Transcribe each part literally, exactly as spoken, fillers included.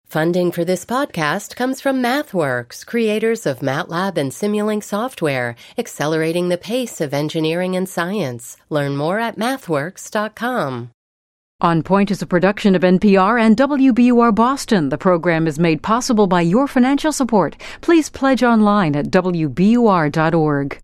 Funding for this podcast comes from MathWorks, creators of MATLAB and Simulink software, accelerating the pace of engineering and science. Learn more at mathworks dot com. On Point is a production of N P R and W B U R Boston. The program is made possible by your financial support. Please pledge online at W B U R dot org.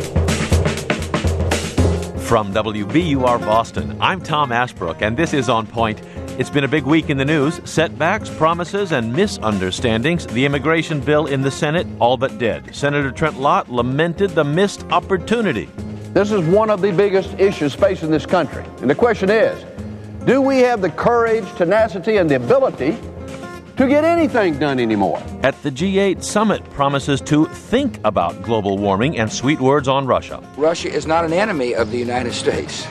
From W B U R Boston, I'm Tom Ashbrook, and this is On Point. It's been a big week in the news. Setbacks, promises, and misunderstandings. The immigration bill in the Senate, all but dead. Senator Trent Lott lamented the missed opportunity. This is one of the biggest issues facing this country. And the question is, do we have the courage, tenacity, and the ability to get anything done anymore? At the G eight summit, promises to think about global warming and sweet words on Russia. Russia is not an enemy of the United States.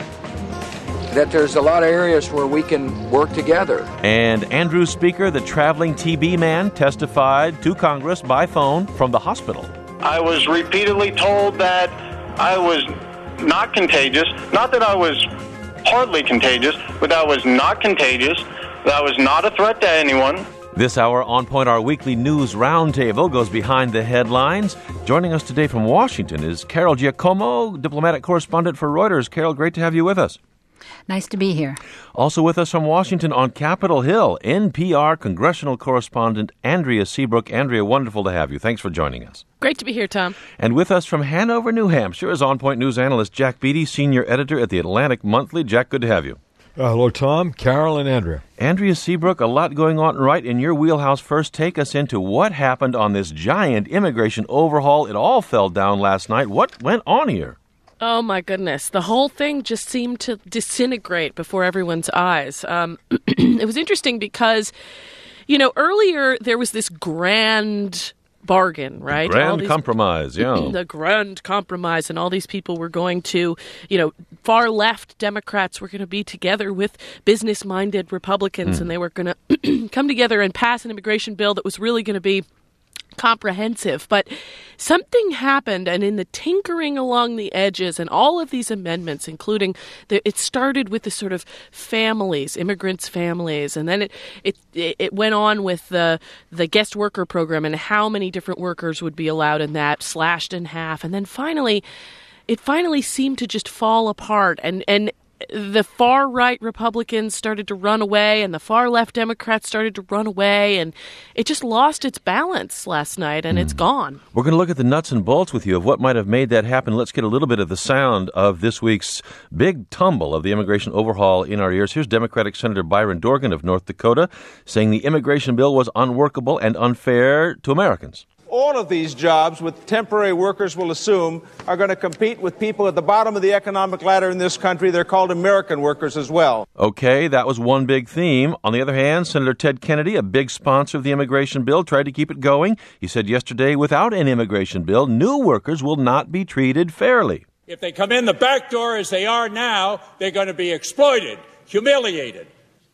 That there's a lot of areas where we can work together. And Andrew Speaker, the traveling T B man, testified to Congress by phone from the hospital. I was repeatedly told that I was not contagious. Not that I was hardly contagious, but that I was not contagious. That I was not a threat to anyone. This hour, On Point, our weekly news roundtable, goes behind the headlines. Joining us today from Washington is Carol Giacomo, diplomatic correspondent for Reuters. Carol, great to have you with us. Nice to be here. Also with us from Washington on Capitol Hill, N P R congressional correspondent Andrea Seabrook. Andrea, wonderful to have you. Thanks for joining us. Great to be here, Tom. And with us from Hanover, New Hampshire is On Point news analyst Jack Beatty, senior editor at the Atlantic Monthly. Jack, good to have you. Uh, hello, Tom, Carol, and Andrea. Andrea Seabrook, a lot going on right in your wheelhouse. First, take us into what happened on this giant immigration overhaul. It all fell down last night. What went on here? Oh, my goodness. The whole thing just seemed to disintegrate before everyone's eyes. Um, it was interesting because, you know, earlier there was this grand bargain, right? Grand these, compromise, yeah. The grand compromise, and all these people were going to, you know, far left Democrats were going to be together with business-minded Republicans, mm. and they were going to come together and pass an immigration bill that was really going to be comprehensive. But something happened, and in the tinkering along the edges and all of these amendments, including the, it started with the sort of families, immigrants' families, and then it it it went on with the the guest worker program and how many different workers would be allowed in that, slashed in half, and then finally it finally seemed to just fall apart, and and the far-right Republicans started to run away and the far-left Democrats started to run away, and it just lost its balance last night, and mm. it's gone. We're going to look at the nuts and bolts with you of what might have made that happen. Let's get a little bit of the sound of this week's big tumble of the immigration overhaul in our ears. Here's Democratic Senator Byron Dorgan of North Dakota saying the immigration bill was unworkable and unfair to Americans. All of these jobs with temporary workers will assume are going to compete with people at the bottom of the economic ladder in this country. They're called American workers as well. Okay, that was one big theme. On the other hand, Senator Ted Kennedy, a big sponsor of the immigration bill, tried to keep it going. He said yesterday, without an immigration bill, new workers will not be treated fairly. If they come in the back door as they are now, they're going to be exploited, humiliated.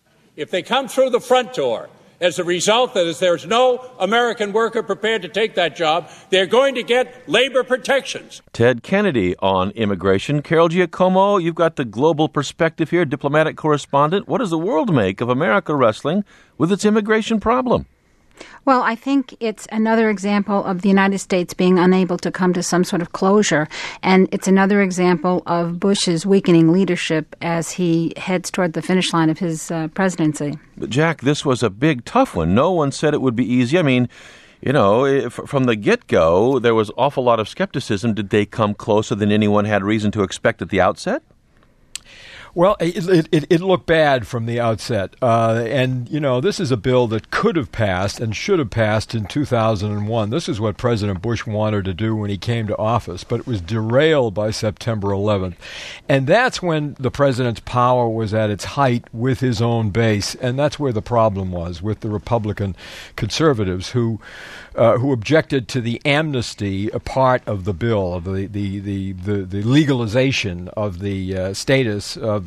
If they come through the front door, as a result, that is, there's no American worker prepared to take that job, they're going to get labor protections. Ted Kennedy on immigration. Carol Giacomo, you've got the global perspective here, diplomatic correspondent. What does the world make of America wrestling with its immigration problem? Well, I think it's another example of the United States being unable to come to some sort of closure. And it's another example of Bush's weakening leadership as he heads toward the finish line of his uh, presidency. But Jack, this was a big, tough one. No one said it would be easy. I mean, you know, from the get-go, there was an awful lot of skepticism. Did they come closer than anyone had reason to expect at the outset? Well, it, it, it looked bad from the outset. Uh, and, you know, this is a bill that could have passed and should have passed in two thousand one. This is what President Bush wanted to do when he came to office, but it was derailed by September eleventh. And that's when the president's power was at its height with his own base. And that's where the problem was with the Republican conservatives who uh, who objected to the amnesty a part of the bill, of the, the, the, the, the legalization of the uh, status of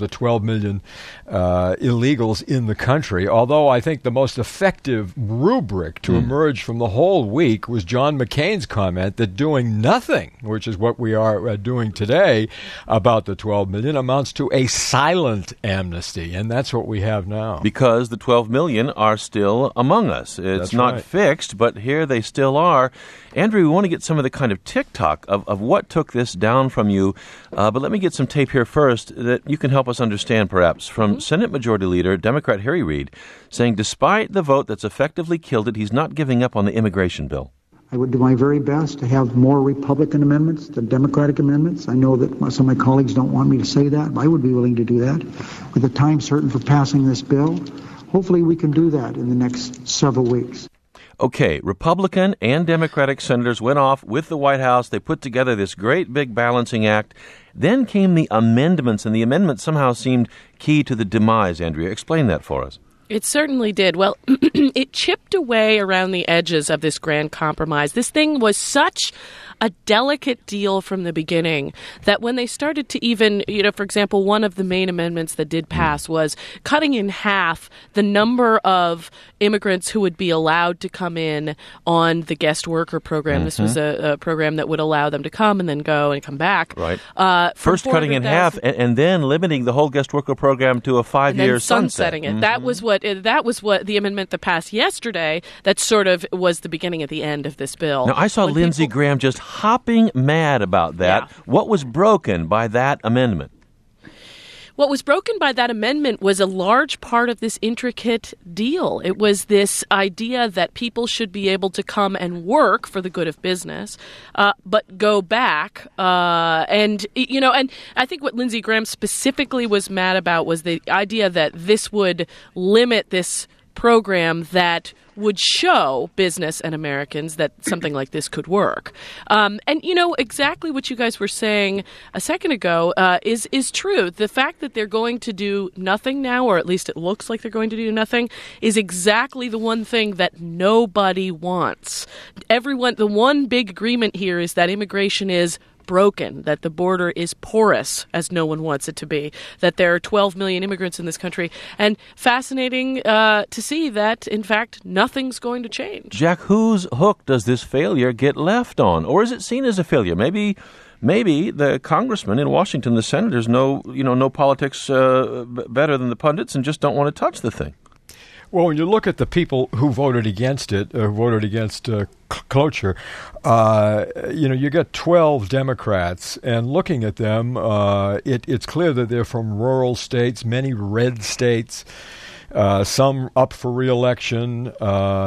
the twelve million uh, illegals in the country, although I think the most effective rubric to mm. emerge from the whole week was John McCain's comment that doing nothing, which is what we are uh, doing today about the twelve million, amounts to a silent amnesty, and that's what we have now. Because the twelve million are still among us. It's that's not right. fixed, but here they still are. Andrew, we want to get some of the kind of tick-tock of, of what took this down from you, uh, but let me get some tape here first that you can help us understand, perhaps, from mm-hmm. Senate Majority Leader, Democrat Harry Reid, saying despite the vote that's effectively killed it, he's not giving up on the immigration bill. I would do my very best to have more Republican amendments than Democratic amendments. I know that some of my colleagues don't want me to say that, but I would be willing to do that. With a time certain for passing this bill, hopefully we can do that in the next several weeks. Okay, Republican and Democratic senators went off with the White House. They put together this great big balancing act. Then came the amendments, and the amendments somehow seemed key to the demise. Andrea, explain that for us. It certainly did. Well, it chipped away around the edges of this grand compromise. This thing was such a delicate deal from the beginning that when they started to even, you know, for example, one of the main amendments that did pass was cutting in half the number of immigrants who would be allowed to come in on the guest worker program. Mm-hmm. This was a, a program that would allow them to come and then go and come back. Right. Uh, First cutting in half and, and then limiting the whole guest worker program to a five-year sunset. Sunsetting it. Mm-hmm. That was what that was what the amendment that passed yesterday that sort of was the beginning at the end of this bill. Now, I saw when Lindsey people, Graham just hopping mad about that. Yeah. What was broken by that amendment? What was broken by that amendment was a large part of this intricate deal. It was this idea that people should be able to come and work for the good of business, uh, but go back. Uh, and, you know, and I think what Lindsey Graham specifically was mad about was the idea that this would limit this program that would show business and Americans that something like this could work. Um, and, you know, exactly what you guys were saying a second ago uh, is is true. The fact that they're going to do nothing now, or at least it looks like they're going to do nothing, is exactly the one thing that nobody wants. Everyone, the one big agreement here is that immigration is broken, that the border is porous, as no one wants it to be, that there are twelve million immigrants in this country, and fascinating uh, to see that, in fact, nothing's going to change. Jack, whose hook does this failure get left on? Or is it seen as a failure? Maybe maybe the congressmen in Washington, the senators, know, you know, know politics uh, b- better than the pundits and just don't want to touch the thing. Well, when you look at the people who voted against it, uh, voted against uh, cloture, uh, you know, you got twelve Democrats, and looking at them, uh, it, it's clear that they're from rural states, many red states, uh, some up for re-election uh,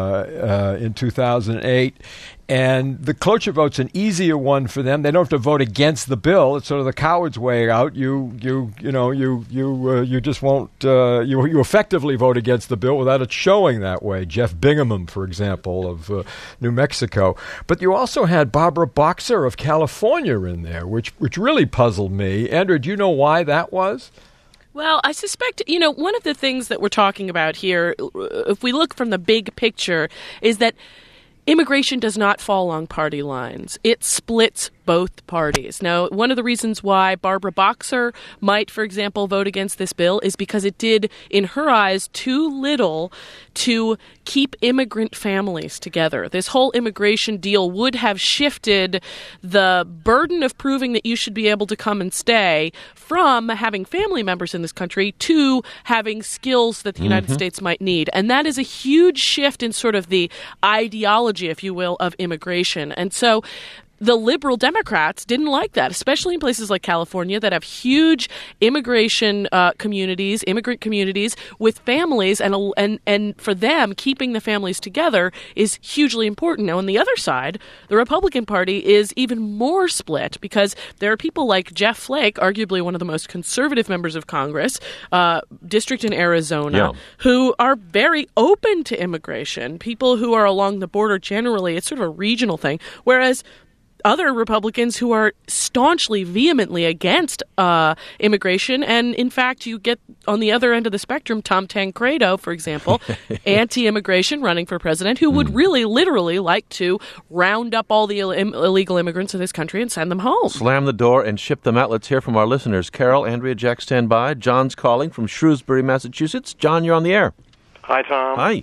uh, in two thousand eight. And the cloture vote's an easier one for them. They don't have to vote against the bill. It's sort of the coward's way out. You, you, you know, you, you, uh, you just won't. Uh, you, you effectively vote against the bill without it showing that way. Jeff Bingaman, for example, of uh, New Mexico. But you also had Barbara Boxer of California in there, which which really puzzled me. Andrew, do you know why that was? Well, I suspect, you know, one of the things that we're talking about here, if we look from the big picture, is that immigration does not fall along party lines. It splits both parties. Now, one of the reasons why Barbara Boxer might, for example, vote against this bill is because it did, in her eyes, too little to keep immigrant families together. This whole immigration deal would have shifted the burden of proving that you should be able to come and stay from having family members in this country to having skills that the mm-hmm. United States might need. And that is a huge shift in sort of the ideology, if you will, of immigration. And so the liberal Democrats didn't like that, especially in places like California that have huge immigration uh, communities, immigrant communities with families, and and and for them, keeping the families together is hugely important. Now, on the other side, the Republican Party is even more split because there are people like Jeff Flake, arguably one of the most conservative members of Congress, uh, district in Arizona, yeah. who are very open to immigration. People who are along the border generally, it's sort of a regional thing, whereas other Republicans who are staunchly, vehemently against uh, immigration. And in fact, you get on the other end of the spectrum, Tom Tancredo, for example, anti-immigration, running for president, who would really literally like to round up all the Ill- illegal immigrants in this country and send them home. Slam the door and ship them out. Let's hear from our listeners. Carol, Andrea, Jack, stand by. John's calling from Shrewsbury, Massachusetts. John, you're on the air. Hi, Tom. Hi.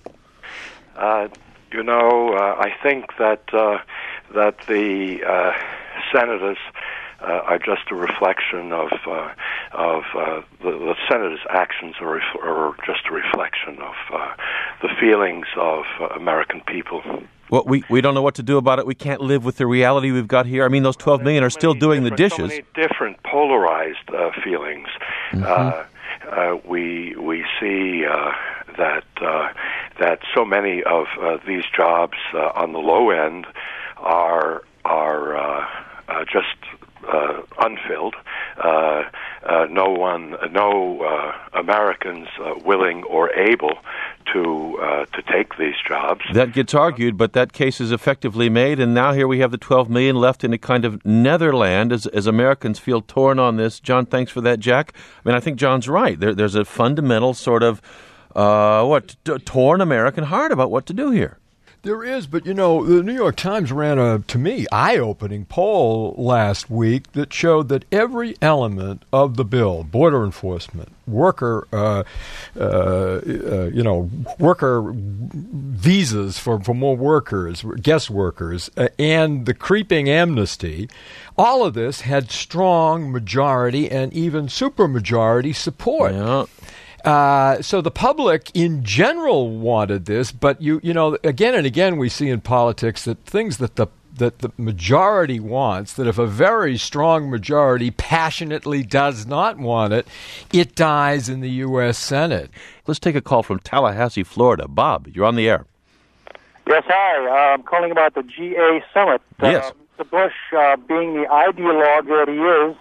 Uh, you know, uh, I think that uh, that the uh, senators uh, are just a reflection of uh, of uh, the, the senators' actions are, ref- are just a reflection of uh, the feelings of uh, American people. Well, we, we don't know what to do about it. We can't live with the reality we've got here. I mean, those twelve million are still doing the dishes. So many different polarized uh, feelings. Mm-hmm. Uh, uh, we we see uh, that uh, that so many of uh, these jobs uh, on the low end are are uh, uh, just uh, unfilled. Uh, uh, no one, no uh, Americans uh, willing or able to uh, to take these jobs. That gets argued, but that case is effectively made, and now here we have the twelve million left in a kind of netherland as, as Americans feel torn on this. John, thanks for that, Jack. I mean, I think John's right. There, there's a fundamental sort of, uh, what, t- torn American heart about what to do here. There is, but, you know, the New York Times ran a, to me, eye-opening poll last week that showed that every element of the bill, border enforcement, worker, uh, uh, uh, you know, worker visas for, for more workers, guest workers, uh, and the creeping amnesty, all of this had strong majority and even supermajority support. Yeah. Uh, so the public in general wanted this, but you you know again and again we see in politics that things that the that the majority wants, that if a very strong majority passionately does not want it, it dies in the U S Senate. Let's take a call from Tallahassee, Florida. Bob, you're on the air. Yes, hi. Uh, I'm calling about the G A summit. Yes. Uh, Mister Bush, uh, being the ideologue that he is,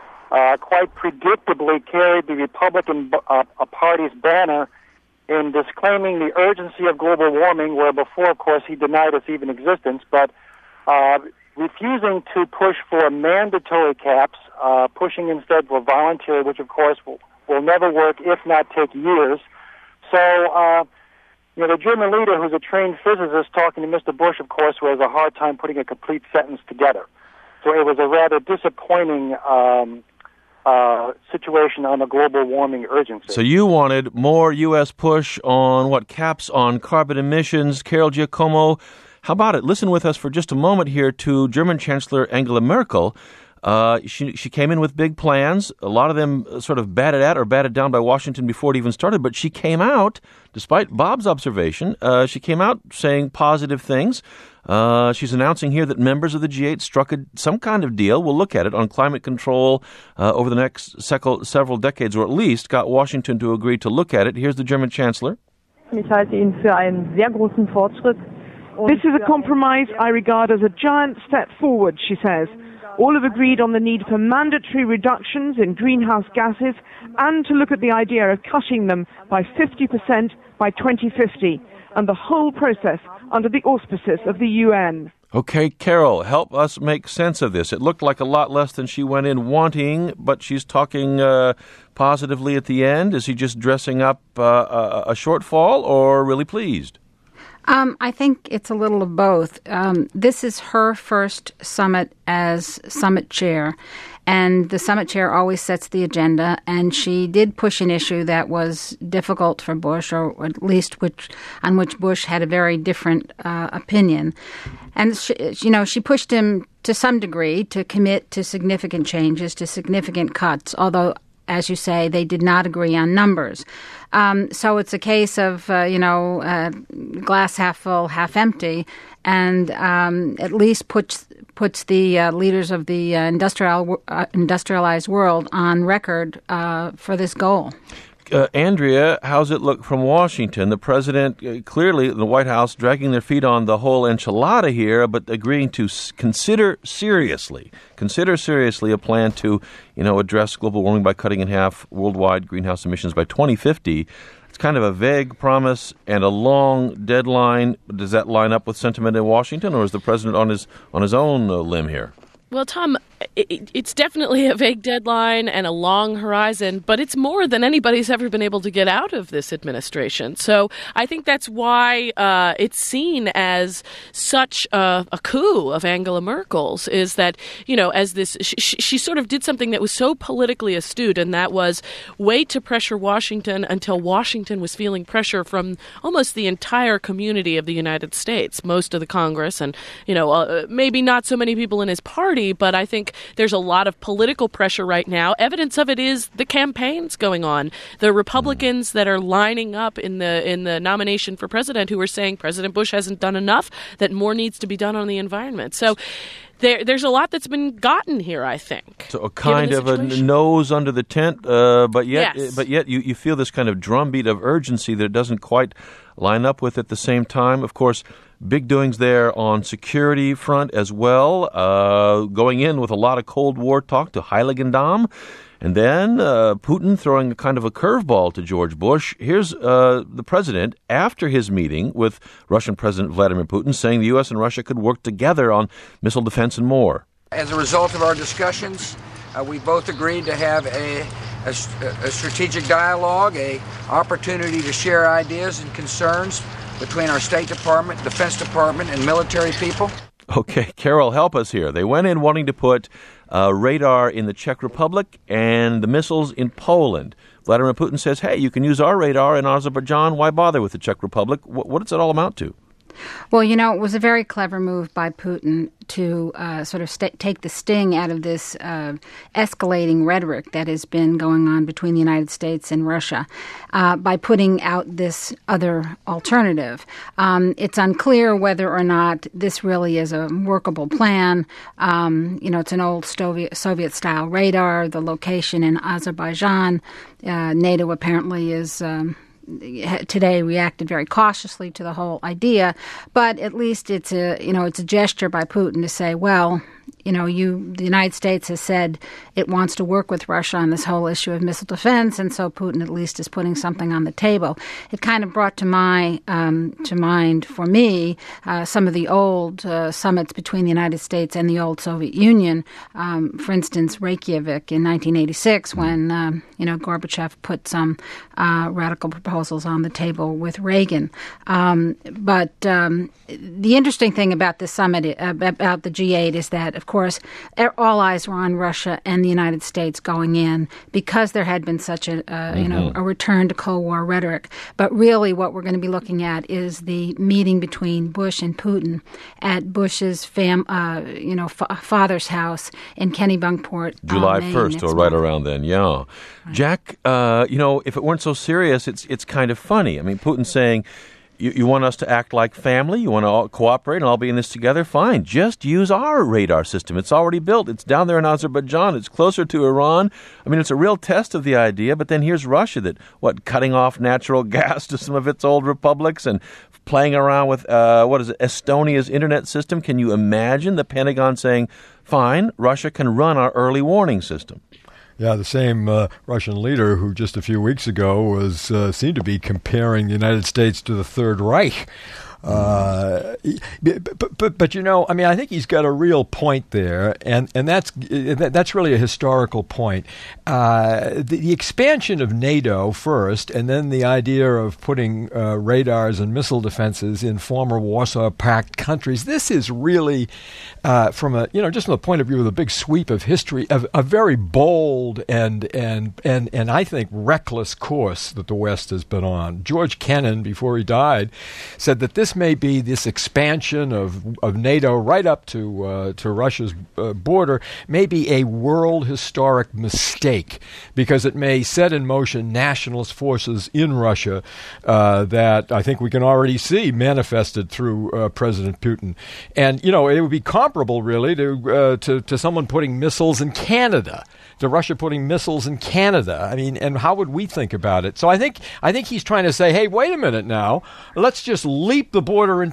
Uh, quite predictably carried the Republican uh, Party's banner in disclaiming the urgency of global warming, where before, of course, he denied its even existence, but uh, refusing to push for mandatory caps, uh, pushing instead for voluntary, which, of course, will, will never work, if not take years. So, uh, you know, the German leader, who's a trained physicist, talking to Mister Bush, of course, who has a hard time putting a complete sentence together. So it was a rather disappointing um Uh, situation on the global warming urgency. So you wanted more U S push on, what, caps on carbon emissions. Carol Giacomo, how about it? Listen with us for just a moment here to German Chancellor Angela Merkel. Uh, she she came in with big plans. A lot of them sort of batted at or batted down by Washington before it even started. But she came out, despite Bob's observation, uh, she came out saying positive things. Uh, she's announcing here that members of the G eight struck a, some kind of deal, we'll look at it, on climate control uh, over the next several, several decades, or at least got Washington to agree to look at it. Here's the German Chancellor. Ich halte ihn für einen sehr großen Fortschritt. This is a compromise I regard as a giant step forward, she says. All have agreed on the need for mandatory reductions in greenhouse gases and to look at the idea of cutting them by fifty percent by twenty fifty, and the whole process under the auspices of the U N. Okay, Carol, help us make sense of this. It looked like a lot less than she went in wanting, but she's talking uh, positively at the end. Is he just dressing up uh, a, a shortfall, or really pleased? Um, I think it's a little of both. Um, this is her first summit as summit chair, and the summit chair always sets the agenda, and she did push an issue that was difficult for Bush, or at least which on which Bush had a very different uh, opinion. And, she, you know, she pushed him to some degree to commit to significant changes, to significant cuts, although, as you say, they did not agree on numbers. Um, so it's a case of, uh, you know, uh, glass half full, half empty, and um, at least puts puts the uh, leaders of the uh, industrial uh, industrialized world on record uh, for this goal. Uh, Andrea, how's it look from Washington? The president, uh, clearly, the White House, dragging their feet on the whole enchilada here, but agreeing to s- consider seriously, consider seriously a plan to, you know, address global warming by cutting in half worldwide greenhouse emissions by twenty fifty. It's kind of a vague promise and a long deadline. Does that line up with sentiment in Washington, or is the president on his on his own uh, limb here? Well, Tom, it, it's definitely a vague deadline and a long horizon, but it's more than anybody's ever been able to get out of this administration. So I think that's why uh, it's seen as such a, a coup of Angela Merkel's, is that, you know, as this, she, she sort of did something that was so politically astute, and that was wait to pressure Washington until Washington was feeling pressure from almost the entire community of the United States, most of the Congress, and, you know, uh, maybe not so many people in his party. But I think there's a lot of political pressure right now. Evidence of it is the campaigns going on. The Republicans that are lining up in the in the nomination for president who are saying President Bush hasn't done enough, that more needs to be done on the environment. So there, there's a lot that's been gotten here, I think. So a kind of a nose under the tent, uh, but yet, yes. but yet you, you feel this kind of drumbeat of urgency that it doesn't quite line up with at the same time. Of course, big doings there on security front as well, uh, going in with a lot of Cold War talk to Heiligendamm. And then uh, Putin throwing a kind of a curveball to George Bush. Here's uh, the president, after his meeting with Russian President Vladimir Putin, saying the U S and Russia could work together on missile defense and more. As a result of our discussions, uh, we both agreed to have a, a, a strategic dialogue, a opportunity to share ideas and concerns between our State Department, Defense Department, and military people. Okay, Carol, help us here. They went in wanting to put uh, radar in the Czech Republic and the missiles in Poland. Vladimir Putin says, hey, you can use our radar in Azerbaijan. Why bother with the Czech Republic? What, what does it all amount to? Well, you know, it was a very clever move by Putin to uh, sort of st- take the sting out of this uh, escalating rhetoric that has been going on between the United States and Russia uh, by putting out this other alternative. Um, it's unclear whether or not this really is a workable plan. Um, you know, it's an old Soviet, Soviet-style radar, the location in Azerbaijan. Uh, NATO apparently is... Um, today reacted very cautiously to the whole idea, but at least it's a, you know, it's a gesture by Putin to say, well, you know, you, the United States has said it wants to work with Russia on this whole issue of missile defense, and so Putin at least is putting something on the table. It kind of brought to my um, to mind for me uh, some of the old uh, summits between the United States and the old Soviet Union. Um, for instance, Reykjavik in nineteen eighty-six, when um, you know Gorbachev put some uh, radical proposals on the table with Reagan. Um, but um, the interesting thing about this summit, about the G eight, is that, of course, all eyes were on Russia and the United States going in because there had been such a, uh, mm-hmm. you know, a return to Cold War rhetoric. But really what we're going to be looking at is the meeting between Bush and Putin at Bush's fam, uh, you know, f- father's house in Kennebunkport. July uh, first, or right around then, yeah. Right. Jack, uh, you know, if it weren't so serious, it's it's kind of funny. I mean, Putin's saying, You, you want us to act like family? You want to all cooperate and all be in this together? Fine. Just use our radar system. It's already built. It's down there in Azerbaijan. It's closer to Iran. I mean, it's a real test of the idea. But then here's Russia that, what, cutting off natural gas to some of its old republics and playing around with, uh, what is it, Estonia's internet system. Can you imagine the Pentagon saying, fine, Russia can run our early warning system? Yeah, the same uh, Russian leader who just a few weeks ago was uh, seemed to be comparing the United States to the Third Reich. Uh, but, but, but, you know, I mean, I think he's got a real point there, and, and that's that's really a historical point. Uh, the, the expansion of NATO first, and then the idea of putting uh, radars and missile defenses in former Warsaw Pact countries, this is really, uh, from a, you know, just from the point of view of the big sweep of history, a, a very bold and, and, and, and I think reckless course that the West has been on. George Kennan, before he died, said that this This may be this expansion of of NATO right up to uh, to Russia's uh, border may be a world historic mistake because it may set in motion nationalist forces in Russia uh, that I think we can already see manifested through uh, President Putin. And you know, it would be comparable really to uh, to to someone putting missiles in Canada, to Russia putting missiles in Canada. I mean, and how would we think about it? So I think I think he's trying to say, hey, wait a minute now, let's just leap the border entirely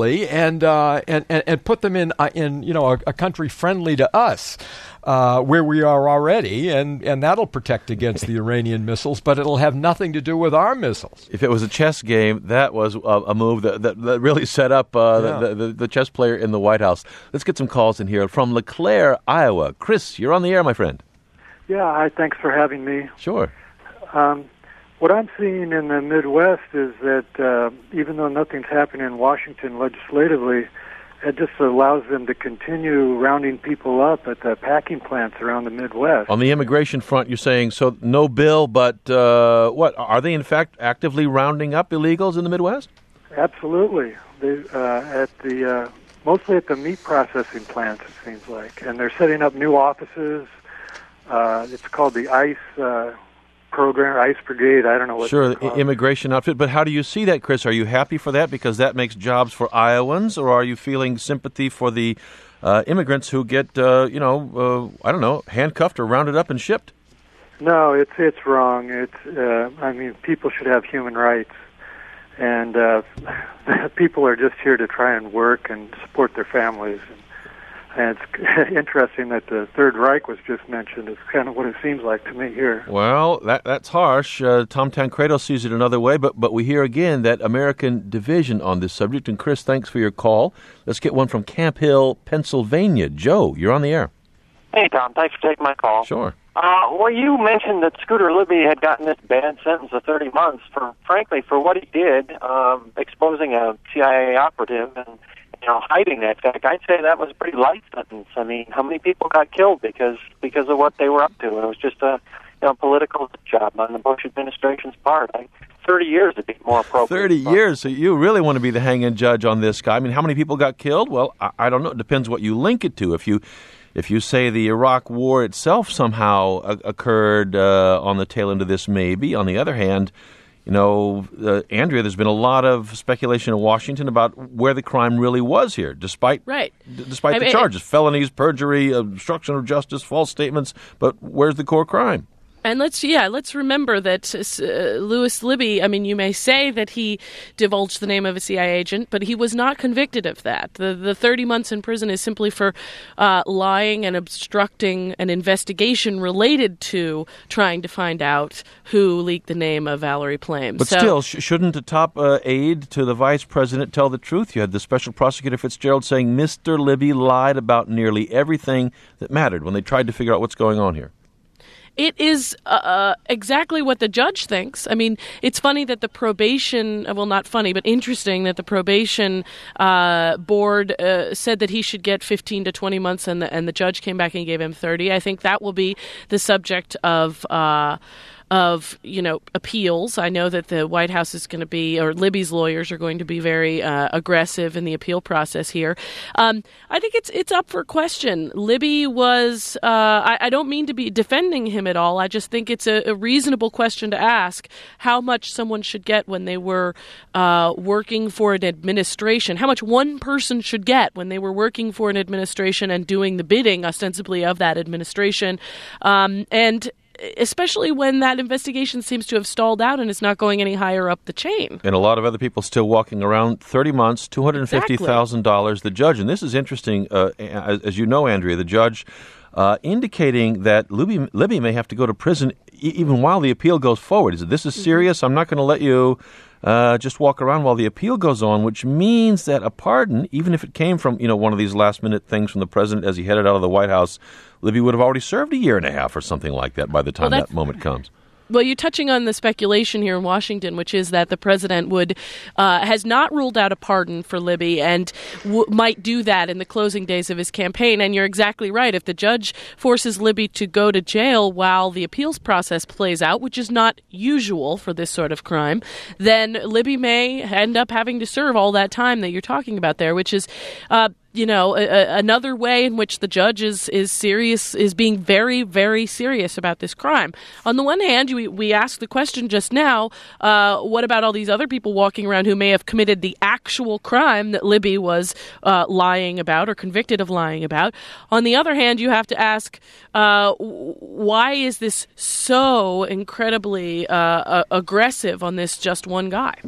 legally and uh, and, and and put them in uh, in you know a, a country friendly to us. Uh, where we are already, and, and that'll protect against the Iranian missiles, but it'll have nothing to do with our missiles. If it was a chess game, that was a, a move that, that, that really set up uh, yeah. the, the, the chess player in the White House. Let's get some calls in here. From LeClaire, Iowa. Chris, you're on the air, my friend. Yeah, hi, thanks for having me. Sure. Um, what I'm seeing in the Midwest is that uh, even though nothing's happening in Washington legislatively, it just allows them to continue rounding people up at the packing plants around the Midwest. On the immigration front, you're saying, so no bill, but uh, what, are they in fact actively rounding up illegals in the Midwest? Absolutely. They, uh, at the uh, mostly at the meat processing plants, it seems like. And they're setting up new offices. Uh, it's called the ICE uh, program, ICE Brigade. I don't know what Sure, it's called. the immigration outfit. But how do you see that, Chris? Are you happy for that because that makes jobs for Iowans, or are you feeling sympathy for the uh, immigrants who get, uh, you know, uh, I don't know, handcuffed or rounded up and shipped? No, it's it's wrong. It's uh, I mean, people should have human rights, and uh, people are just here to try and work and support their families. And, And it's interesting that the Third Reich was just mentioned. It's kind of what it seems like to me here. Well, that that's harsh. Uh, Tom Tancredo sees it another way, but but we hear again that American division on this subject. And Chris, thanks for your call. Let's get one from Camp Hill, Pennsylvania. Joe, you're on the air. Hey, Tom. Thanks for taking my call. Sure. Uh, well, you mentioned that Scooter Libby had gotten this bad sentence of thirty months for, frankly, for what he did, um, exposing a C I A operative and you know, hiding that fact. I'd say that was a pretty light sentence. I mean, how many people got killed because because of what they were up to? It was just a you know political job on the Bush administration's part. I, Thirty years would be more appropriate. Thirty years. So you really want to be the hanging judge on this guy? I mean, how many people got killed? Well, I, I don't know. It depends what you link it to. If you if you say the Iraq War itself somehow uh, occurred uh, on the tail end of this, maybe. On the other hand, you know, uh, Andrea, there's been a lot of speculation in Washington about where the crime really was here, despite right. d- despite I the mean, charges, felonies, perjury, obstruction of justice, false statements. But where's the core crime? And let's, yeah, let's remember that uh, Louis Libby, I mean, you may say that he divulged the name of a C I A agent, but he was not convicted of that. The the thirty months in prison is simply for uh, lying and obstructing an investigation related to trying to find out who leaked the name of Valerie Plame. But so, still, sh- shouldn't a top uh, aide to the vice president tell the truth? You had the special prosecutor Fitzgerald saying Mister Libby lied about nearly everything that mattered when they tried to figure out what's going on here. It is uh, exactly what the judge thinks. I mean, it's funny that the probation, well, not funny, but interesting that the probation uh, board uh, said that he should get fifteen to twenty months, and the, and the judge came back and gave him thirty. I think that will be the subject of uh, of, you know, appeals. I know that the White House is going to be, or Libby's lawyers are going to be very uh, aggressive in the appeal process here. Um, I think it's it's up for question. Libby was, uh, I, I don't mean to be defending him at all. I just think it's a, a reasonable question to ask how much someone should get when they were uh, working for an administration, how much one person should get when they were working for an administration and doing the bidding, ostensibly, of that administration. Um, and especially when that investigation seems to have stalled out and it's not going any higher up the chain. And a lot of other people still walking around. thirty months, two hundred fifty thousand dollars. Exactly. The judge, and this is interesting, uh, as, as you know, Andrea, the judge uh, indicating that Libby, Libby may have to go to prison e- even while the appeal goes forward. He said, this is serious. Mm-hmm. I'm not going to let you uh, just walk around while the appeal goes on, which means that a pardon, even if it came from, you know, one of these last-minute things from the president as he headed out of the White House, Libby would have already served a year and a half or something like that by the time well, that moment comes. Well, you're touching on the speculation here in Washington, which is that the president would uh, has not ruled out a pardon for Libby and w- might do that in the closing days of his campaign. And you're exactly right. If the judge forces Libby to go to jail while the appeals process plays out, which is not usual for this sort of crime, then Libby may end up having to serve all that time that you're talking about there, which is uh, you know, a, a, another way in which the judge is, is serious, is being very, very serious about this crime. On the one hand, we, we asked the question just now, uh, what about all these other people walking around who may have committed the actual crime that Libby was uh, lying about or convicted of lying about? On the other hand, you have to ask, uh, why is this so incredibly uh, uh, aggressive on this just one guy?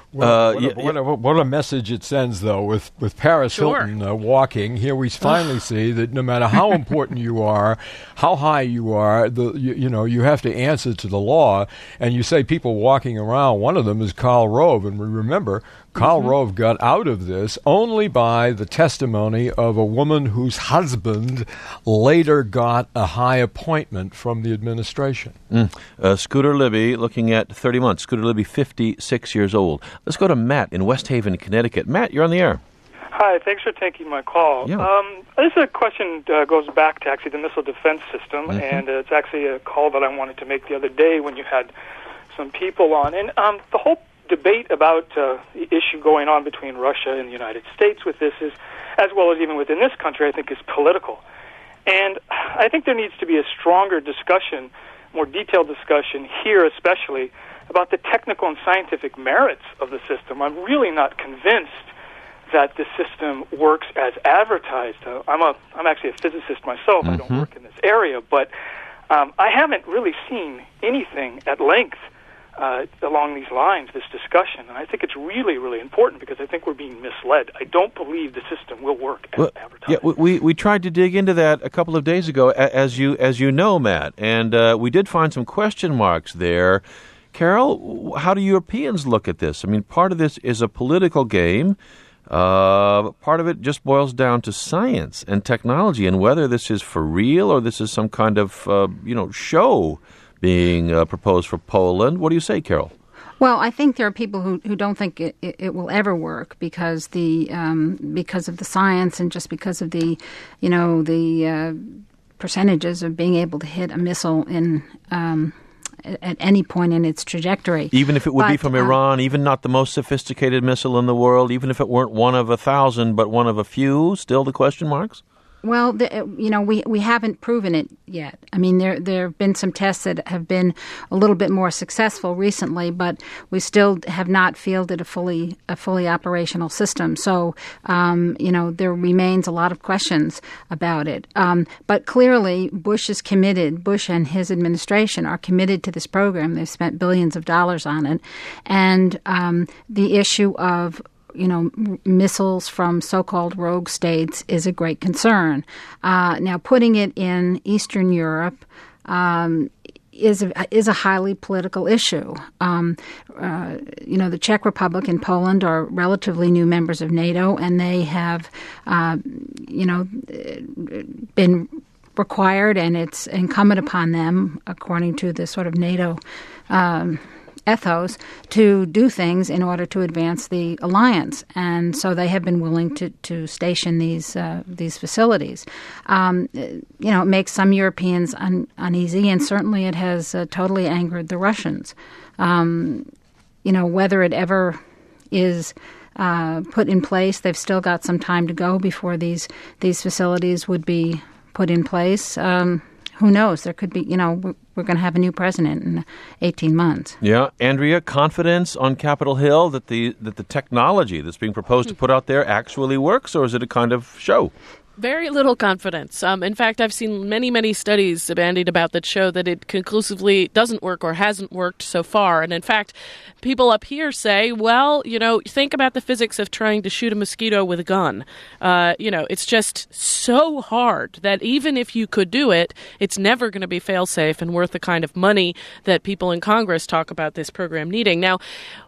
Well, Uh, what, yeah, a, what, a, what a message it sends, though, with, with Paris Sure. Hilton uh, walking. Here we finally see that no matter how important you are, how high you are, the you, you know, you have to answer to the law. And you say people walking around, one of them is Karl Rove. And we remember, Karl Mm-hmm. Rove got out of this only by the testimony of a woman whose husband later got a high appointment from the administration. Mm. Uh, Scooter Libby looking at thirty months. Scooter Libby, fifty-six years old. Let's go to Matt in West Haven, Connecticut. Matt, you're on the air. Hi, thanks for taking my call. Yeah. Um, this is a question uh, goes back to actually the missile defense system, Mhm. and uh, it's actually a call that I wanted to make the other day when you had some people on. And um, the whole debate about uh, the issue going on between Russia and the United States with this is, as well as even within this country, I think is political. And I think there needs to be a stronger discussion, more detailed discussion here especially, about the technical and scientific merits of the system. I'm really not convinced that the system works as advertised. Uh, I'm a I'm actually a physicist myself. Mm-hmm. I don't work in this area, but um, I haven't really seen anything at length uh, along these lines, this discussion. And I think it's really, really important because I think we're being misled. I don't believe the system will work as Well, advertised. yeah, we, we we tried to dig into that a couple of days ago, a- as you as you know, Matt, and uh, we did find some question marks there. Carol, how do Europeans look at this? I mean, part of this is a political game. Uh, part of it just boils down to science and technology, and whether this is for real or this is some kind of uh, you know show being uh, proposed for Poland. What do you say, Carol? Well, I think there are people who, who don't think it, it, it will ever work because the um, because of the science and just because of the you know the uh, percentages of being able to hit a missile in. Um, at any point in its trajectory. Even if it would but, be from uh, Iran, even not the most sophisticated missile in the world, even if it weren't one of a thousand but one of a few, still the question marks? Well, the, you know, we, we haven't proven it yet. I mean, there there have been some tests that have been a little bit more successful recently, but we still have not fielded a fully a fully operational system. So, um, you know, there remains a lot of questions about it. Um, but clearly, Bush is committed. Bush and his administration are committed to this program. They've spent billions of dollars on it, and um, the issue of you know, missiles from so-called rogue states is a great concern. Uh, now, putting it in Eastern Europe um, is a, is a highly political issue. Um, uh, you know, the Czech Republic and Poland are relatively new members of NATO, and they have, uh, you know, been required, and it's incumbent upon them, according to the sort of NATO um ethos, to do things in order to advance the alliance, and so they have been willing to, to station these uh, these facilities. Um, you know, it makes some Europeans un- uneasy, and certainly it has uh, totally angered the Russians. Um, you know, whether it ever is uh, put in place, they've still got some time to go before these these facilities would be put in place. Um, who knows? There could be, you know, we're, we're going to have a new president in eighteen months. Yeah, Andrea, confidence on Capitol Hill that the that the technology that's being proposed to put out there actually works, or is it a kind of show? Very little confidence. Um, in fact, I've seen many, many studies bandied about that show that it conclusively doesn't work or hasn't worked so far. And in fact, people up here say, well, you know, think about the physics of trying to shoot a mosquito with a gun. Uh, you know, it's just so hard that even if you could do it, it's never going to be fail-safe and worth the kind of money that people in Congress talk about this program needing. Now,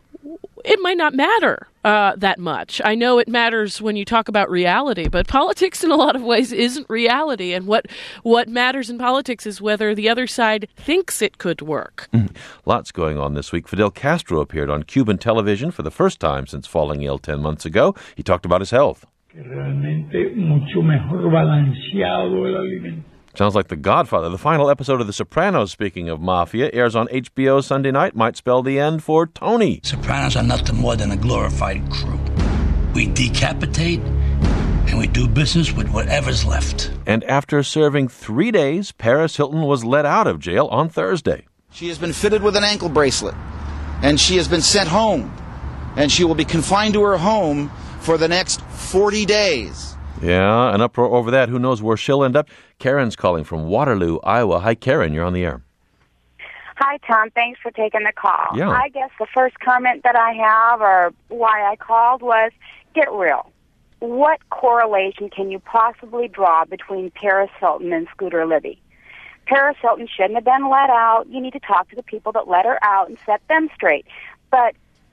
it might not matter uh, that much. I know it matters when you talk about reality, but politics in a lot of ways isn't reality. And what what matters in politics is whether the other side thinks it could work. Mm. Lots going on this week. Fidel Castro appeared on Cuban television for the first time since falling ill ten months ago. He talked about his health. Realmente mucho mejor balanceado el alimento. Sounds like The Godfather. The final episode of The Sopranos, speaking of mafia, airs on H B O Sunday night. Might spell the end for Tony. Sopranos are nothing more than a glorified crew. We decapitate and we do business with whatever's left. And after serving three days, Paris Hilton was let out of jail on Thursday. She has been fitted with an ankle bracelet, and she has been sent home, and she will be confined to her home for the next forty days. Yeah, an uproar over that. Who knows where she'll end up? Karen's calling from Waterloo, Iowa. Hi, Karen. You're on the air. Hi, Tom. Thanks for taking the call. Yeah. I guess the first comment that I have, or why I called, was get real. What correlation can you possibly draw between Paris Hilton and Scooter Libby? Paris Hilton shouldn't have been let out. You need to talk to the people that let her out and set them straight. But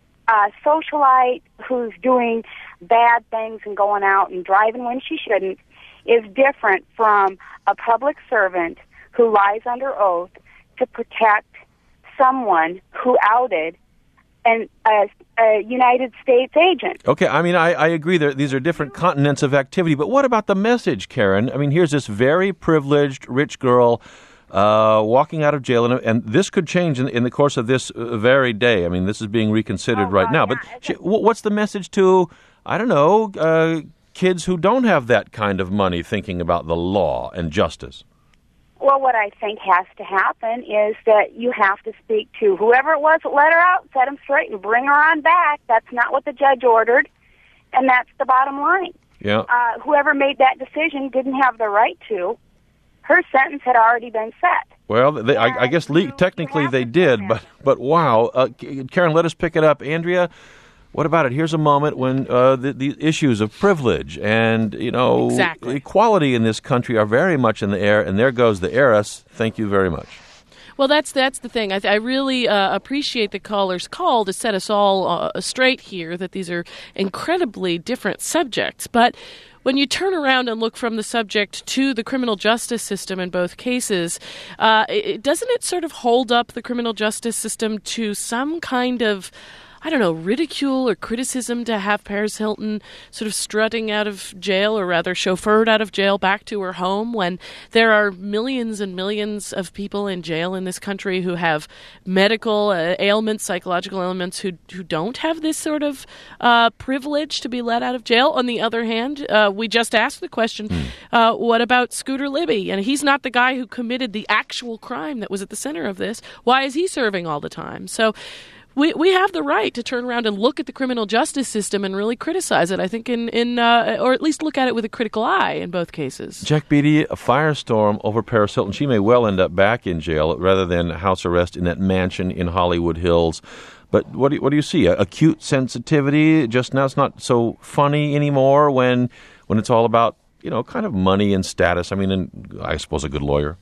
a socialite who's doing bad things and going out and driving when she shouldn't is different from a public servant who lies under oath to protect someone who outed an, a, a United States agent. Okay, I mean, I, I agree that these are different continents of activity, but what about the message, Karen? I mean, here's this very privileged, rich girl uh, walking out of jail, and, and this could change in, in the course of this very day. I mean, this is being reconsidered oh, right well, now. Yeah, but she, what's the message to, I don't know, uh, kids who don't have that kind of money thinking about the law and justice? Well, what I think has to happen is that you have to speak to whoever it was that let her out, set them straight, and bring her on back. That's not what the judge ordered, and that's the bottom line. Yeah. Uh, whoever made that decision didn't have the right to. Her sentence had already been set. Well, they, I, I guess le- technically they did, but but wow. Uh, Karen, let us pick it up. Andrea, what about it? Here's a moment when uh, the, the issues of privilege and, you know, exactly. equality in this country are very much in the air, and there goes the heiress. Thank you very much. Well, that's that's the thing. I, th- I really uh, appreciate the caller's call to set us all uh, straight here, that these are incredibly different subjects. But when you turn around and look from the subject to the criminal justice system in both cases, uh, it, doesn't it sort of hold up the criminal justice system to some kind of, I don't know, ridicule or criticism to have Paris Hilton sort of strutting out of jail, or rather chauffeured out of jail back to her home, when there are millions and millions of people in jail in this country who have medical uh, ailments, psychological ailments, who who don't have this sort of uh, privilege to be let out of jail. On the other hand, uh, we just asked the question, mm. uh, what about Scooter Libby? And he's not the guy who committed the actual crime that was at the center of this. Why is he serving all the time? So We we have the right to turn around and look at the criminal justice system and really criticize it, I think, in, in uh, or at least look at it with a critical eye in both cases. Jack Beatty, a firestorm over Paris Hilton. She may well end up back in jail rather than house arrest in that mansion in Hollywood Hills. But what do you, what do you see? A acute sensitivity? Just now it's not so funny anymore when when it's all about, you know, kind of money and status. I mean, and I suppose a good lawyer.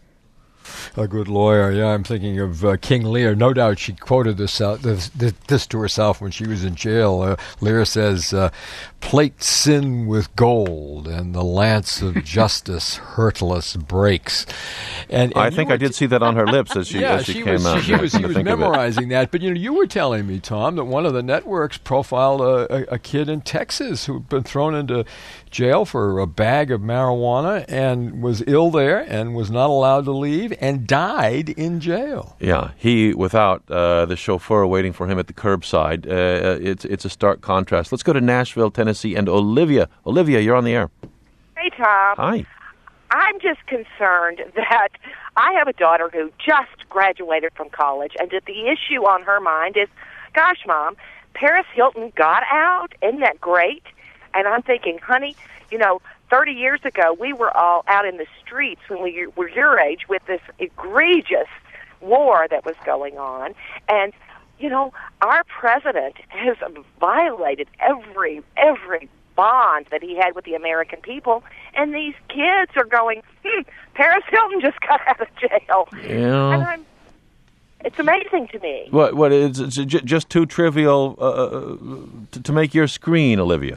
A good lawyer, yeah. I'm thinking of uh, King Lear. No doubt she quoted this, uh, this this to herself when she was in jail. Uh, Lear says, uh, "Plate sin with gold, and the lance of justice hurtless breaks." And, and I think I did t- see that on her lips as she yeah, as she, she came was, out. She was, she was memorizing that. But you know, you were telling me, Tom, that one of the networks profiled a, a, a kid in Texas who'd been thrown into jail for a bag of marijuana and was ill there and was not allowed to leave and died in jail. Yeah, he, without uh, the chauffeur waiting for him at the curbside. Uh, it's it's a stark contrast. Let's go to Nashville, Tennessee, and Olivia. Olivia, you're on the air. Hey, Tom. Hi. I'm just concerned that I have a daughter who just graduated from college, and that the issue on her mind is, gosh, Mom, Paris Hilton got out. Isn't that great? And I'm thinking, honey, you know, thirty years ago, we were all out in the streets when we were your age with this egregious war that was going on. And, you know, our president has violated every, every bond that he had with the American people. And these kids are going, hmm, Paris Hilton just got out of jail. Yeah. And I'm, it's amazing to me. What? What is it's just too trivial uh, to, to make your screen, Olivia?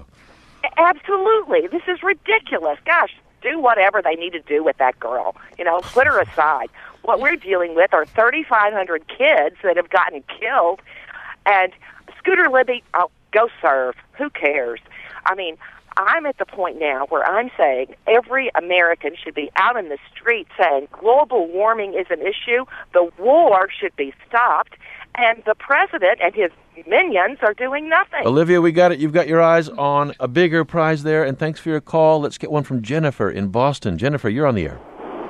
Absolutely. This is ridiculous. Gosh, do whatever they need to do with that girl. You know, put her aside. What we're dealing with are thirty-five hundred kids that have gotten killed. And Scooter Libby, oh, go serve. Who cares? I mean, I'm at the point now where I'm saying every American should be out in the street saying global warming is an issue, the war should be stopped, and the president and his minions are doing nothing. Olivia, we got it. You've got your eyes on a bigger prize there, and thanks for your call. Let's get one from Jennifer in Boston. Jennifer, you're on the air.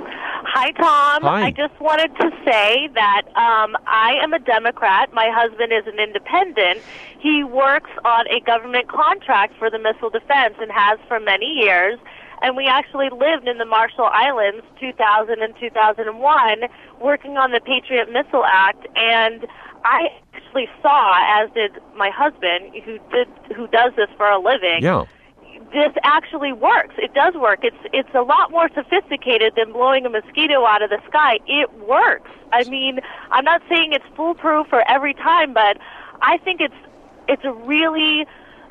Hi, Tom. Hi. I just wanted to say that um, I am a Democrat. My husband is an independent. He works on a government contract for the missile defense and has for many years. and we actually lived in the Marshall Islands two thousand and two thousand one working on the Patriot Missile Act, and I actually saw, as did my husband, who did who does this for a living. Yeah. This actually works. It does work. It's it's a lot more sophisticated than blowing a mosquito out of the sky. It works. I mean, I'm not saying it's foolproof for every time, but I think it's it's a really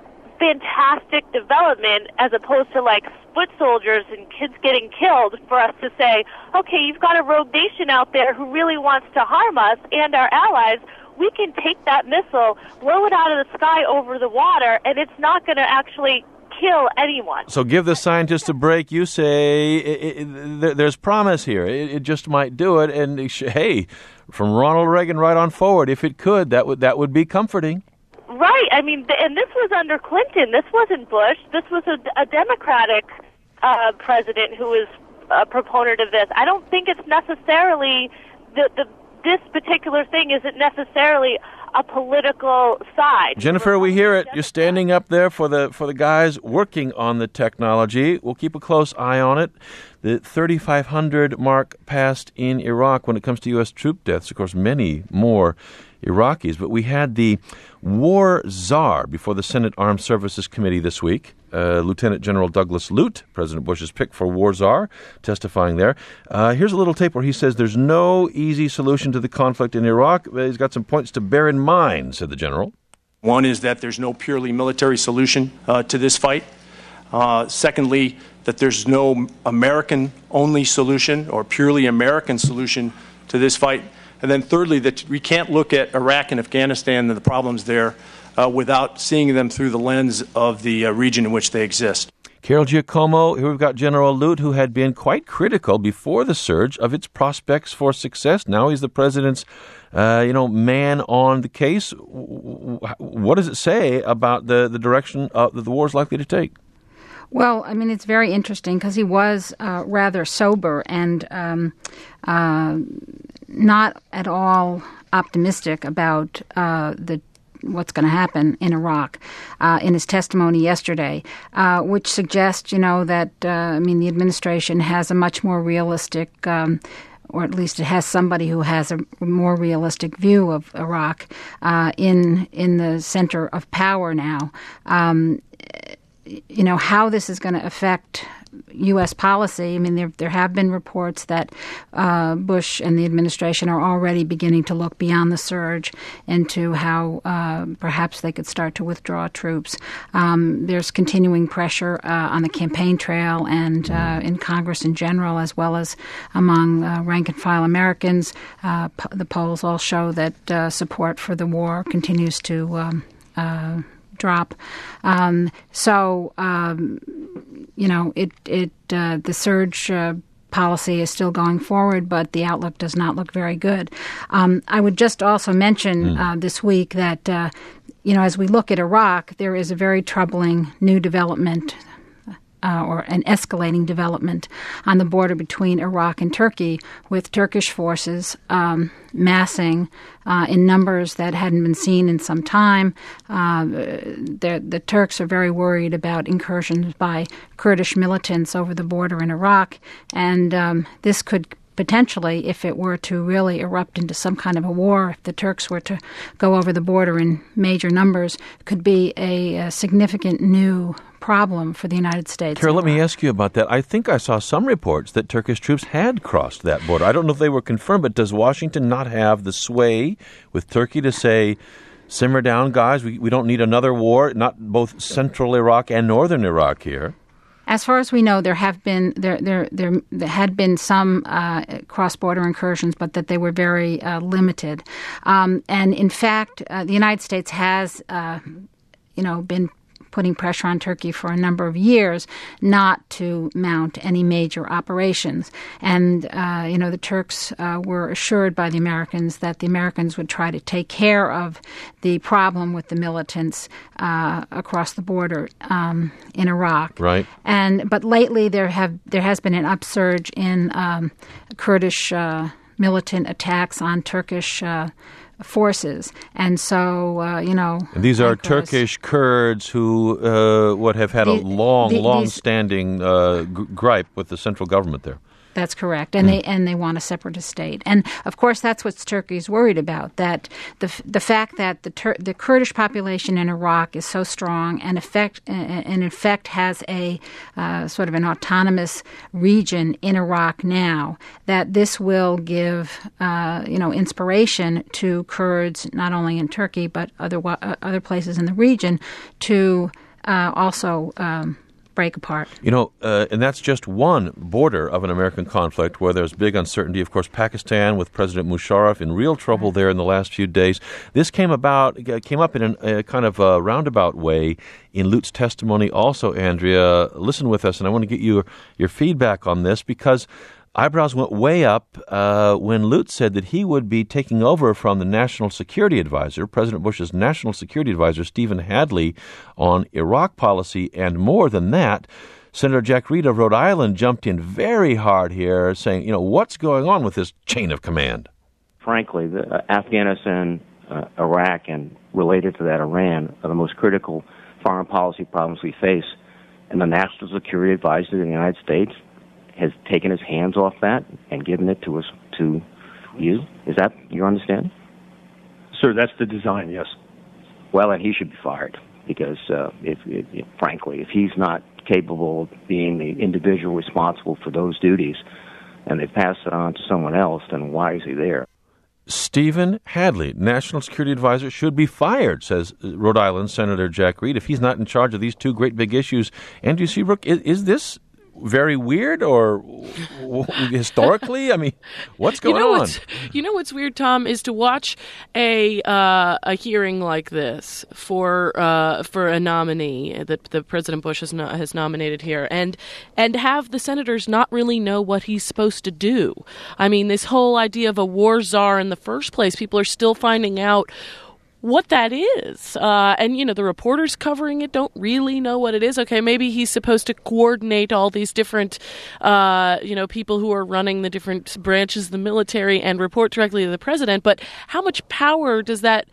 fantastic development as opposed to like foot soldiers and kids getting killed, for us to say, okay, you've got a rogue nation out there who really wants to harm us and our allies. We can take that missile, blow it out of the sky over the water, and it's not going to actually kill anyone. So give the scientists a break. You say it, it, it, there's promise here. It, it just might do it. And hey, from Ronald Reagan right on forward, if it could, that would that would be comforting. Right. I mean, and this was under Clinton. This wasn't Bush. This was a, a Democratic uh, president who was a proponent of this. I don't think it's necessarily the the this particular thing isn't necessarily a political side. Jennifer, we hear it. You're standing up there for the for the guys working on the technology. We'll keep a close eye on it. The thirty-five hundred mark passed in Iraq when it comes to U S troop deaths. Of course, many more Iraqis. But we had the war czar before the Senate Armed Services Committee this week. Uh, Lieutenant General Douglas Lute, President Bush's pick for war czar, testifying there. Uh, here's a little tape where he says there's no easy solution to the conflict in Iraq. He's got some points to bear in mind, said the general. One is that there's no purely military solution uh, to this fight. Uh, secondly, that there's no American-only solution or purely American solution to this fight. And then thirdly, that we can't look at Iraq and Afghanistan and the problems there uh, without seeing them through the lens of the uh, region in which they exist. Carol Giacomo, here we've got General Lute, who had been quite critical before the surge of its prospects for success. Now he's the president's, uh, you know, man on the case. What does it say about the, the direction uh, that the war is likely to take? Well, I mean, it's very interesting because he was uh, rather sober and um, uh, not at all optimistic about uh, the what's going to happen in Iraq uh, in his testimony yesterday, uh, which suggests, you know, that, uh, I mean, the administration has a much more realistic, um, or at least it has somebody who has a more realistic view of Iraq uh, in in the center of power now. Um, you know, how this is going to affect U S policy. I mean, there there have been reports that uh, Bush and the administration are already beginning to look beyond the surge into how uh, perhaps they could start to withdraw troops. Um, there's continuing pressure uh, on the campaign trail and uh, in Congress in general, as well as among uh, rank-and-file Americans. Uh, po- the polls all show that uh, support for the war continues to um, uh, drop. Um, so, um, you know, it it uh, the surge uh, policy is still going forward, but the outlook does not look very good. Um, I would just also mention mm. uh, this week that, uh, you know, as we look at Iraq, there is a very troubling new development Uh, or an escalating development on the border between Iraq and Turkey, with Turkish forces um, massing uh, in numbers that hadn't been seen in some time. Uh, the, the Turks are very worried about incursions by Kurdish militants over the border in Iraq, and um, this could potentially, if it were to really erupt into some kind of a war, if the Turks were to go over the border in major numbers, could be a, a significant new problem for the United States. Carol, let me ask you about that. I think I saw some reports that Turkish troops had crossed that border. I don't know if they were confirmed, but does Washington not have the sway with Turkey to say, simmer down, guys, we, we don't need another war, not both central Iraq and northern Iraq here? As far as we know, there have been there there there, there had been some uh, cross-border incursions, but that they were very uh, limited. Um, and in fact, uh, the United States has, uh, you know, been putting pressure on Turkey for a number of years not to mount any major operations. And, uh, you know, the Turks uh, were assured by the Americans that the Americans would try to take care of the problem with the militants uh, across the border um, in Iraq. Right. And but lately there have there has been an upsurge in um, Kurdish uh, militant attacks on Turkish uh forces. And so, uh, you know... And these are Turkish Kurds who uh, would have had the, a long, the, long-standing uh, g- gripe with the central government there. That's correct, and mm. they and they want a separatist state, and of course that's what Turkey's worried about. That the the fact that the Tur- the Kurdish population in Iraq is so strong, and effect and in fact has a uh, sort of an autonomous region in Iraq now. That this will give uh, you know inspiration to Kurds not only in Turkey but other uh, other places in the region to uh, also. Um, break apart. You know, uh, and that's just one border of an American conflict where there's big uncertainty. Of course, Pakistan with President Musharraf in real trouble there in the last few days. This came about, came up in an, a kind of a roundabout way in Lut's testimony also, Andrea. Listen with us, and I want to get your, your feedback on this because eyebrows went way up uh, when Lut said that he would be taking over from the National Security Advisor, President Bush's National Security Advisor, Stephen Hadley, on Iraq policy. And more than that, Senator Jack Reed of Rhode Island jumped in very hard here, saying, you know, what's going on with this chain of command? Frankly, the, uh, Afghanistan, uh, Iraq, and related to that, Iran, are the most critical foreign policy problems we face. And the National Security Advisor of the United States has taken his hands off that and given it to us, to you. Is that your understanding? Sir, that's the design, yes. Well, then he should be fired because, uh, if, if, if frankly, if he's not capable of being the individual responsible for those duties and they pass it on to someone else, then why is he there? Stephen Hadley, National Security Advisor, should be fired, says Rhode Island Senator Jack Reed, if he's not in charge of these two great big issues. Andrew Seabrook, is, is this very weird or historically? I mean, what's going you know on? What's, you know what's weird, Tom, is to watch a uh, a hearing like this for uh, for a nominee that, that President Bush has no, has nominated here, and and have the senators not really know what he's supposed to do. I mean, this whole idea of a war czar in the first place, people are still finding out what that is. Uh, and, you know, the reporters covering it don't really know what it is. Okay, maybe he's supposed to coordinate all these different, uh, you know, people who are running the different branches of the military and report directly to the president. But how much power does that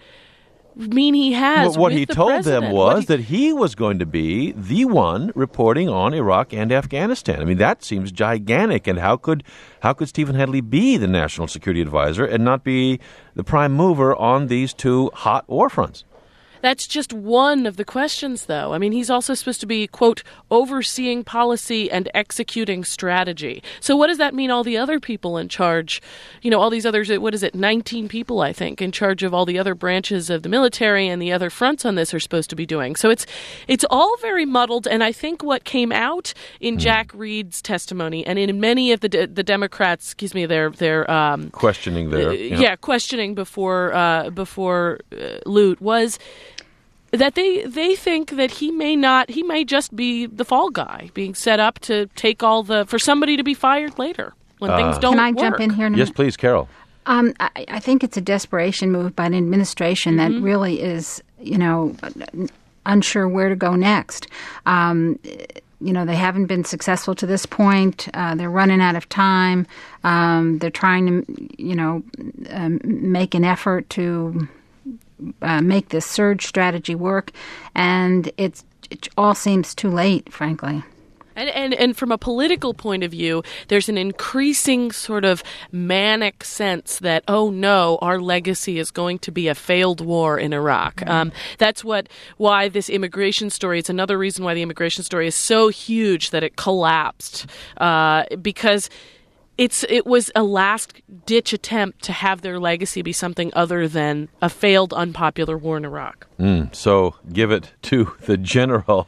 mean he has? Well, what with he the told president? them was he... that he was going to be the one reporting on Iraq and Afghanistan. I mean, that seems gigantic. And how could how could Stephen Hadley be the National Security Advisor and not be the prime mover on these two hot war fronts? That's just one of the questions, though. I mean, he's also supposed to be, quote, overseeing policy and executing strategy. So what does that mean all the other people in charge, you know, all these others, what is it, nineteen people, I think, in charge of all the other branches of the military and the other fronts on this are supposed to be doing? So it's it's all very muddled, and I think what came out in Jack Reed's testimony and in many of the de- the Democrats, excuse me, their their um, questioning there, uh, yeah. yeah, questioning before uh, before uh, Lut was that they they think that he may not, he may just be the fall guy being set up to take all the, for somebody to be fired later when uh, things don't work. Can I jump in here? In yes, please, Carol. Um, I, I think it's a desperation move by an administration mm-hmm. that really is, you know, unsure where to go next. Um, you know, they haven't been successful to this point. Uh, they're running out of time. Um, they're trying to, you know, um, make an effort to Uh, make this surge strategy work, and it's it all seems too late, frankly. And, and and from a political point of view, there's an increasing sort of manic sense that, oh no, our legacy is going to be a failed war in Iraq. Mm-hmm. Um, that's what why this immigration story, it's another reason why the immigration story is so huge that it collapsed, uh, because It's it was a last-ditch attempt to have their legacy be something other than a failed, unpopular war in Iraq. Mm, so give it to the general.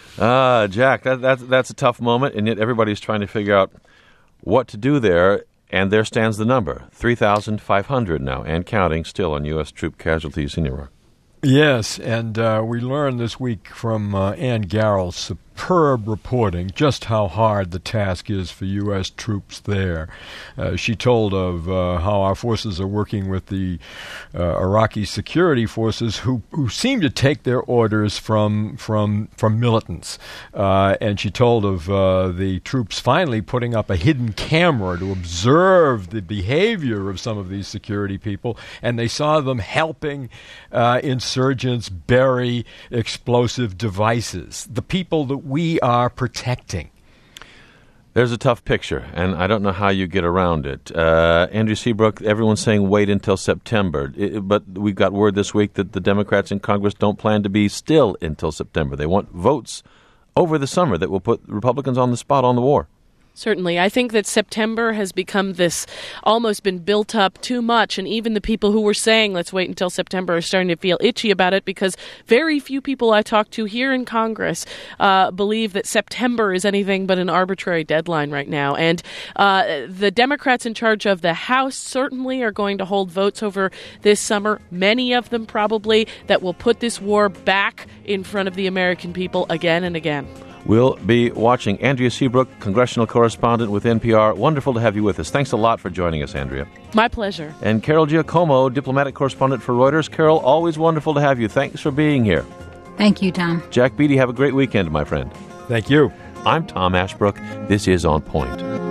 Uh, Jack, that, that's, that's a tough moment, and yet everybody's trying to figure out what to do there, and there stands the number, three thousand five hundred now, and counting still on U S troop casualties in Iraq. Yes, and uh, we learned this week from uh, Ann Garrell, superb reporting just how hard the task is for U S troops there. Uh, she told of uh, how our forces are working with the uh, Iraqi security forces who, who seem to take their orders from from from militants. Uh, and she told of uh, the troops finally putting up a hidden camera to observe the behavior of some of these security people, and they saw them helping uh, insurgents bury explosive devices, the people that we are protecting. There's a tough picture, and I don't know how you get around it. Uh, Andrea Seabrook, everyone's saying wait until September, it, but we've got word this week that the Democrats in Congress don't plan to be still until September. They want votes over the summer that will put Republicans on the spot on the war. Certainly. I think that September has become this, almost been built up too much, and even the people who were saying, let's wait until September, are starting to feel itchy about it, because very few people I talk to here in Congress uh, believe that September is anything but an arbitrary deadline right now. And uh, the Democrats in charge of the House certainly are going to hold votes over this summer, many of them probably, that will put this war back in front of the American people again and again. We'll be watching. Andrea Seabrook, congressional correspondent with N P R. Wonderful to have you with us. Thanks a lot for joining us, Andrea. My pleasure. And Carol Giacomo, diplomatic correspondent for Reuters. Carol, always wonderful to have you. Thanks for being here. Thank you, Tom. Jack Beatty, have a great weekend, my friend. Thank you. I'm Tom Ashbrook. This is On Point.